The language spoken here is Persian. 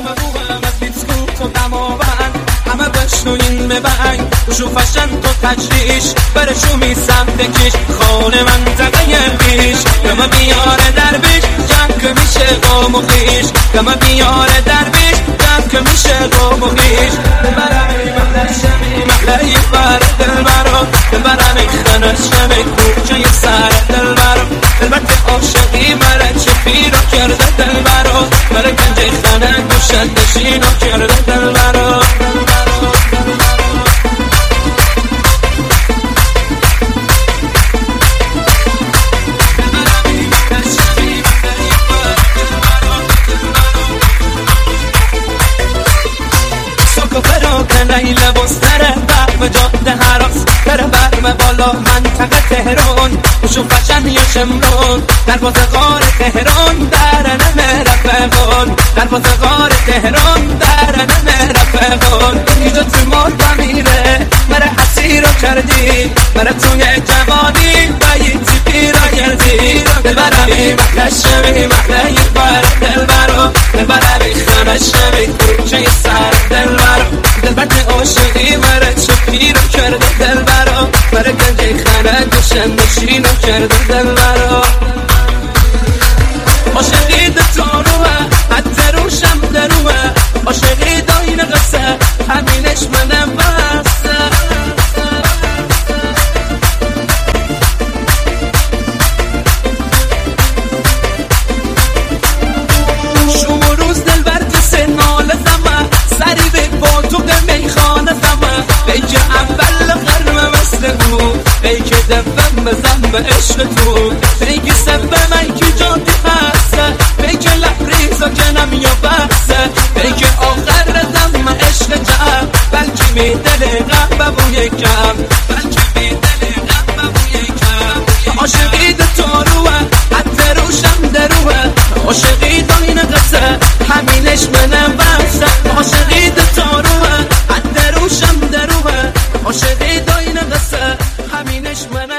بگوهم از بیسکوت و دماوند همه بشنوین ببنگ شو فشن تو تجریش برشو میسم بکش خانه منطقه بیش گمه بیاره درویش جمع که میشه قوم و خیش گمه بیاره درویش جمع که میشه قوم و خیش ببرمی محله شمی محله بر دل برا ببرم خنه شمی کوچه سر دل برا البته عاشقی برای چه پیرا کرده دل برا برای گنج خنه گوشت نشینا کرده دل برا لیل بستر برم جاده هراس در برم بالا منطقه تهران وشو فشن یا شمرون دروازه غار تهران در نم رفقان دروازه غار تهران در نم رفقان اینجا تو مرد میره مره حسی رو کردی مره توی جوانی باییتی پیرا گردی ببرمی محله شمی محله بر دل برا ببرمی خانه شمی کوچه سر دل برا دلبت عاشقی مره چه پیرو کرده دل برا مره گنج خانه گوشن نشینو کرده دل برا عاشقی دتانوه حتی روشم دروه عاشقی داین قصه همینش منم بسته شما روز دل برد سنال زمه سری به با تو میخانه زمه بیکه اول غرم مثل او بیکه دفم زم عشق تو بیکه سبه من که جادی هسته بیکه لحریزا کنم یا بحثه بیکه آخر زم عشق جم بلکه می دل غم بوی کم بلکه می دل غم بوی کم عاشقی دتاروه حتی روشم دروه عاشقی داین قصه همینش منم بسته عاشقی دتاروه حتی روشم دروه عاشقی داین قصه همینش منم